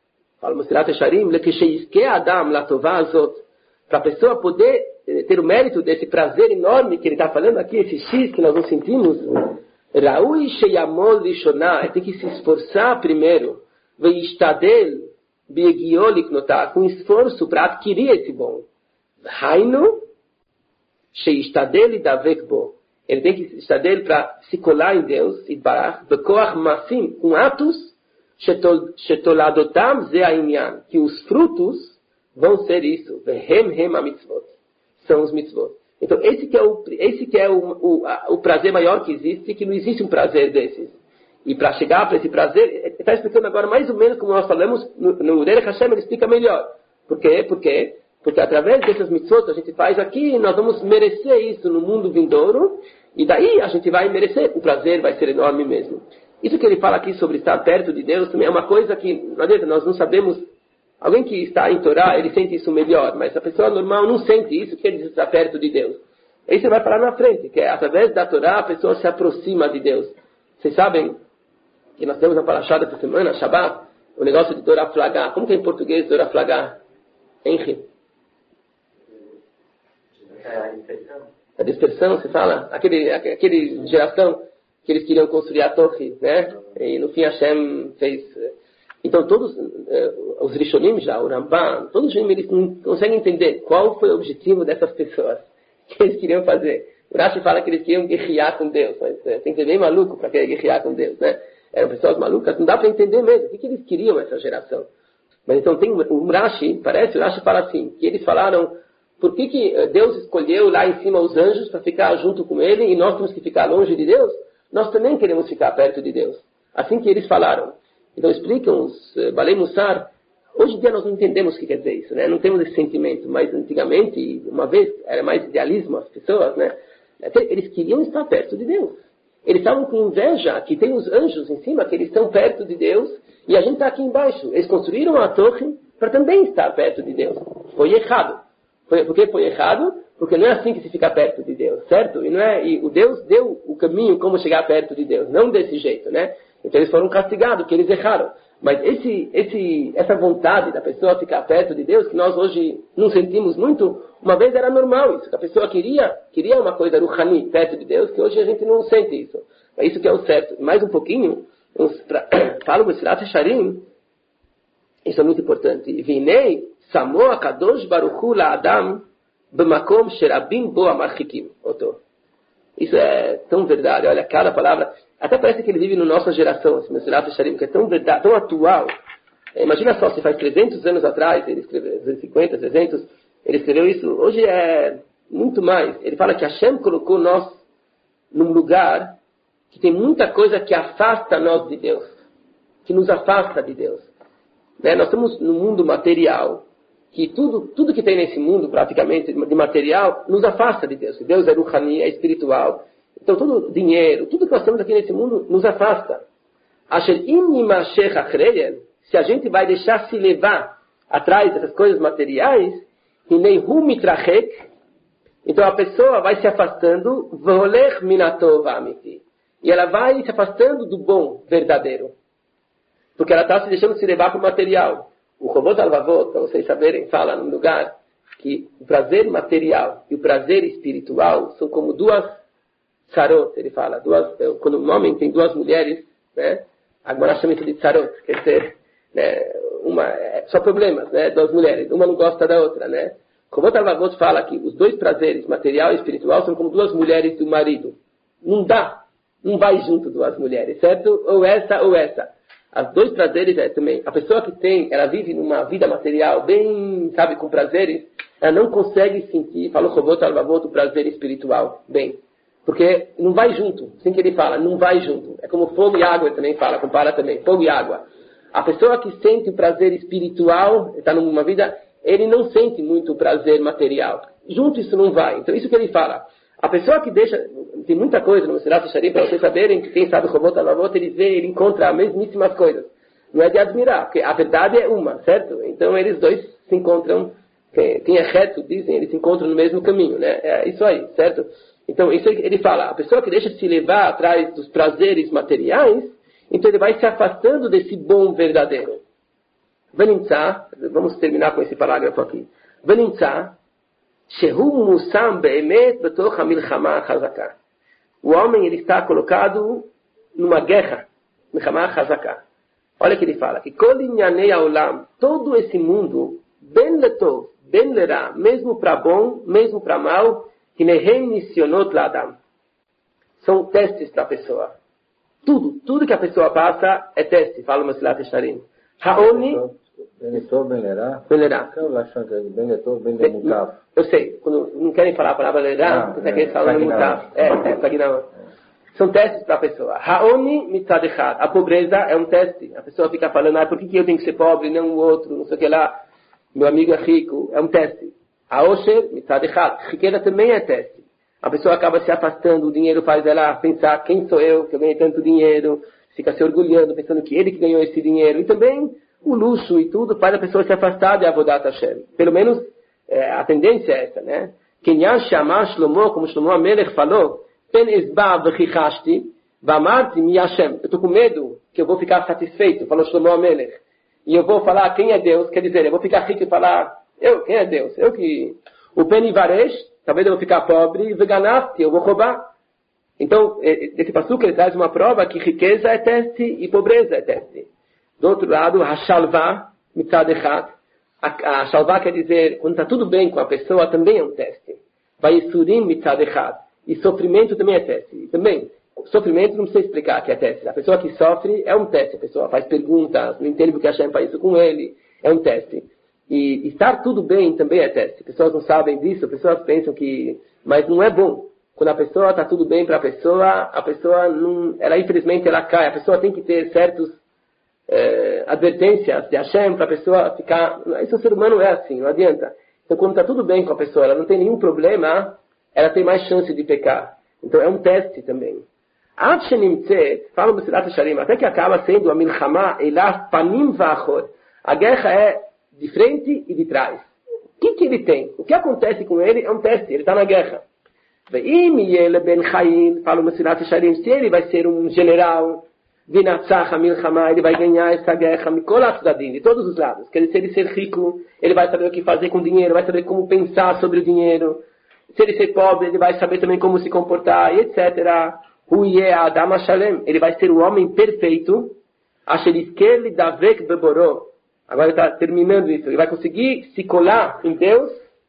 fala Mesilat Yesharim, Lekesheiske Adam Latová Azot, para a pessoa poder ter o mérito desse prazer enorme que ele está falando aqui, esse X que nós não sentimos, Raui Sheyamol Lishoná, tem que se esforçar primeiro, Veishtadel Biegiolik Notá, com esforço para adquirir esse bom. Hainu Sheishtadel Davekbo, ele tem que estar dele para se colar em Deus, Itbarach, Bekoach Masim, com atos, Shetoladotam Ze Ainyan, que os frutos vão ser isso, Vehem a mitzvot, são os mitzvot. Então esse que é o prazer maior que existe, que não existe um prazer desses. E para chegar para esse prazer, está explicando agora mais ou menos como nós falamos, no Derech Hashem ele explica melhor. Por quê? Porque através dessas mitzvot que a gente faz aqui, nós vamos merecer isso no mundo vindouro, e daí a gente vai merecer, o prazer vai ser enorme mesmo. Isso que ele fala aqui sobre estar perto de Deus também é uma coisa que, não adianta, nós não sabemos, alguém que está em Torá, ele sente isso melhor, mas a pessoa normal não sente isso, que ele diz estar perto de Deus. Aí você vai falar na frente, que é através da Torá a pessoa se aproxima de Deus. Vocês sabem que nós temos na Parashá dessa semana, Shabbat, o negócio de Torá Flagá. Como que é em português Torá Flagá? Henry? A dispersão, você fala? Aquele geração que eles queriam construir a torre, né? E no fim Hashem fez... Então todos, os Rishonim já, o Ramban, todos eles não conseguem entender qual foi o objetivo dessas pessoas que eles queriam fazer. O Rashi fala que eles queriam guerrear com Deus, mas tem que ser bem maluco para querer guerrear com Deus, né? Eram pessoas malucas, não dá para entender mesmo. O que eles queriam, essa geração? Mas então tem o Rashi, o Rashi fala assim, que eles falaram, por que Deus escolheu lá em cima os anjos para ficar junto com ele e nós temos que ficar longe de Deus? Nós também queremos ficar perto de Deus. Assim que eles falaram. Então explicam os Balei Mussar. Hoje em dia nós não entendemos o que quer dizer isso, né? Não temos esse sentimento. Mas antigamente, uma vez, era mais idealismo as pessoas, né? Eles queriam estar perto de Deus. Eles estavam com inveja que tem os anjos em cima, que eles estão perto de Deus, e a gente está aqui embaixo. Eles construíram a torre para também estar perto de Deus. Foi errado. Por que foi errado? Porque não é assim que se fica perto de Deus, certo? E o Deus deu o caminho como chegar perto de Deus, não desse jeito, né? Então eles foram castigados, porque eles erraram. Mas essa vontade da pessoa ficar perto de Deus, que nós hoje não sentimos muito, uma vez era normal isso, que a pessoa queria uma coisa ruhani, perto de Deus, que hoje a gente não sente isso. É isso que é o certo. Mais um pouquinho, fala o Mesilat Yesharim, isso é muito importante. Vinei, Samoa Kadosh Baruch Hu La'adam B'makom Sherabim Bo Amarchikim. Isso é tão verdade, olha, cada palavra... Até parece que ele vive na nossa geração, esse Mesilat Yesharim, que é tão verdade, tão atual. Imagina só, se faz 300 anos atrás, ele escreveu, 250, 300, ele escreveu isso, hoje é muito mais. Ele fala que Hashem colocou nós num lugar que tem muita coisa que afasta nós de Deus, que nos afasta de Deus. Né? Nós estamos no mundo material, que tudo que tem nesse mundo, praticamente, de material, nos afasta de Deus. Deus é Ruhani, é espiritual. Então, todo dinheiro, tudo que nós temos aqui nesse mundo, nos afasta. Se a gente vai deixar se levar atrás dessas coisas materiais, então a pessoa vai se afastando, e ela vai se afastando do bom verdadeiro. Porque ela está se deixando se levar para o material. O Chovot HaLevavot, para vocês saberem, fala num lugar que o prazer material e o prazer espiritual são como duas tzarot, ele fala. Quando um homem tem duas mulheres, né? Agora chama isso de tzarot, quer dizer, né, só problemas, né? Duas mulheres, uma não gosta da outra, né? O Chovot HaLevavot fala que os dois prazeres, material e espiritual, são como duas mulheres do marido. Não dá, não vai junto duas mulheres, certo? Ou essa ou essa. As dois prazeres também. A pessoa que ela vive numa vida material bem, sabe, com prazeres, ela não consegue sentir, fala o Chovot HaLevavot, o prazer espiritual, bem. Porque não vai junto. Assim que ele fala, não vai junto. É como fogo e água, ele também fala, compara também, fogo e água. A pessoa que sente o prazer espiritual, está numa vida, ele não sente muito o prazer material. Junto isso não vai. Então isso que ele fala. A pessoa que deixa, tem muita coisa no Mesilat Yesharim, para vocês saberem, que quem sabe o Chovot HaLevavot, ele encontra as mesmíssimas coisas. Não é de admirar, porque a verdade é uma, certo? Então eles dois se encontram, quem é reto, dizem, eles se encontram no mesmo caminho, né? É isso aí, certo? Então isso ele fala, a pessoa que deixa de se levar atrás dos prazeres materiais, então ele vai se afastando desse bom verdadeiro. Venimtza, vamos terminar com esse parágrafo aqui. Venimtza, shehu musam be'emet betoch hamilchama chazaka. O homem ele está colocado numa guerra, milchama chazaka. Olha o que ele fala, que kol inyanei haolam, todo esse mundo, ben letov, ben lerá, mesmo para bom, mesmo para mal, que nehem nisionot ladam. São testes para a pessoa. Tudo que a pessoa passa é teste, fala o Mesilat Yesharim. Haoni... Benetov, ben lerá? Ben lerá. Benetov, ben lemutav. Eu sei, quando não querem falar a palavra lerá, você quer falar lemutav. São testes para a pessoa. Haoni mitzadechat. A pobreza é um teste. A pessoa fica falando, por que eu tenho que ser pobre e não o outro, não sei o que lá. Meu amigo é rico. É um teste. Haosher mitzadechat. Riqueza também é teste. A pessoa acaba se afastando, o dinheiro faz ela pensar, quem sou eu que eu ganhei tanto dinheiro, fica se orgulhando, pensando que ele que ganhou esse dinheiro. E também o luxo e tudo faz a pessoa se afastar de Avodat Hashem. Pelo menos a tendência é essa, né? Kenyan Shamar Shlomo, como Shlomo Amelech falou, Pen esba v'chichashti, v'amarti mi Hashem. Eu estou com medo que eu vou ficar satisfeito, falou Shlomo Amelech. E eu vou falar quem é Deus, quer dizer, eu vou ficar rico e falar, quem é Deus? Eu que... O Pen Ivaresh, talvez eu vou ficar pobre, veganafti, eu vou roubar. Então, esse passuco ele traz uma prova que riqueza é teste e pobreza é teste. Do outro lado, Hashalva, mitzadechat. A shalva quer dizer, quando está tudo bem com a pessoa, também é um teste. Vaisurim mitzadechat. E sofrimento também é teste. E também, sofrimento não precisa explicar que é teste. A pessoa que sofre é um teste. A pessoa faz perguntas, não entende porque Hashem faz isso com ele. É um teste. E estar tudo bem também é teste. Pessoas não sabem disso, pessoas pensam que... Mas não é bom. Quando a pessoa está tudo bem para a pessoa não... Ela, infelizmente, ela cai. A pessoa tem que ter certos advertências de Hashem para a pessoa ficar... Isso o ser humano é assim, não adianta. Então, quando está tudo bem com a pessoa, ela não tem nenhum problema, ela tem mais chance de pecar. Então, é um teste também. Fala o Mesilat Yesharim, até que acaba sendo a milchama elaf panim v'achor. A guerra é de frente e de trás. O que ele tem? O que acontece com ele é um teste. Ele está na guerra. Fala o Mesilat Yesharim, se ele vai ser um general, ele vai ganhar essa guerra de todos os lados. Quer dizer, se ele ser rico, ele vai saber o que fazer com o dinheiro, vai saber como pensar sobre o dinheiro. Se ele ser pobre, ele vai saber também como se comportar, etc. Ele vai ser o homem perfeito. Agora ele está terminando isso. Ele vai conseguir se colar em Deus.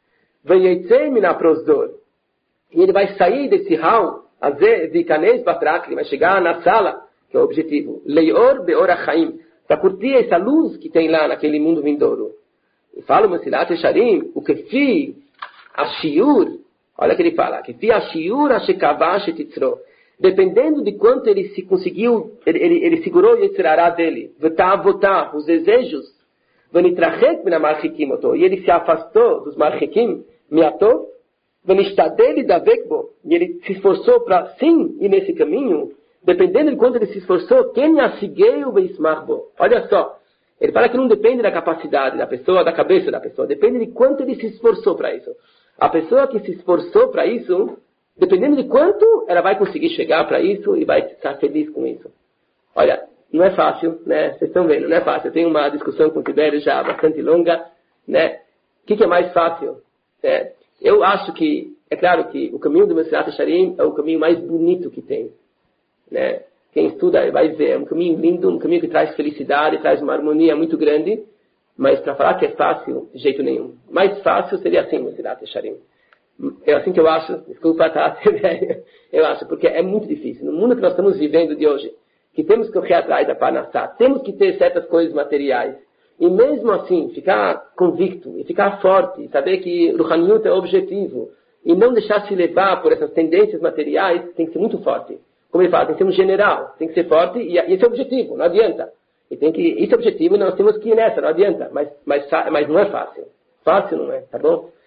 E ele vai sair desse hall. Ele vai chegar na sala, que é o objetivo. Leior beor achaim. Para curtir essa luz que tem lá naquele mundo vindouro. E fala o Mesilat Yesharim, o que fi a shiur. Olha o que ele fala. Que fi a shiur a shekavash etitzro. Dependendo de quanto ele se conseguiu, ele segurou o Yetzirará dele. Os desejos. E ele se afastou dos marchikim, miatov. E ele se esforçou para sim ir nesse caminho. Dependendo de quanto ele se esforçou, olha só. Ele fala que não depende da capacidade da pessoa, da cabeça da pessoa. Depende de quanto ele se esforçou para isso. A pessoa que se esforçou para isso, dependendo de quanto, ela vai conseguir chegar para isso e vai estar feliz com isso. Olha, não é fácil, né? Vocês estão vendo, não é fácil. Eu tenho uma discussão com o Tibério já bastante longa, né? O que é mais fácil? Eu acho que, é claro que o caminho do Mesilat Yesharim é o caminho mais bonito que tem, né? Quem estuda vai ver, é um caminho lindo, um caminho que traz felicidade, traz uma harmonia muito grande, mas para falar que é fácil, de jeito nenhum. Mais fácil seria assim, Mesilat Yesharim. É assim que eu acho, desculpa, tá? Eu acho, porque é muito difícil. No mundo que nós estamos vivendo de hoje, que temos que correr atrás da Parnassá, temos que ter certas coisas materiais, e mesmo assim, ficar convicto, e ficar forte, saber que o Ruhaniut é o objetivo, e não deixar se levar por essas tendências materiais, tem que ser muito forte. Como ele fala, tem que ser um general, tem que ser forte, e esse é o objetivo, não adianta. Esse é o objetivo e nós temos que ir nessa, não adianta, mas não é fácil. Fácil não é, tá bom?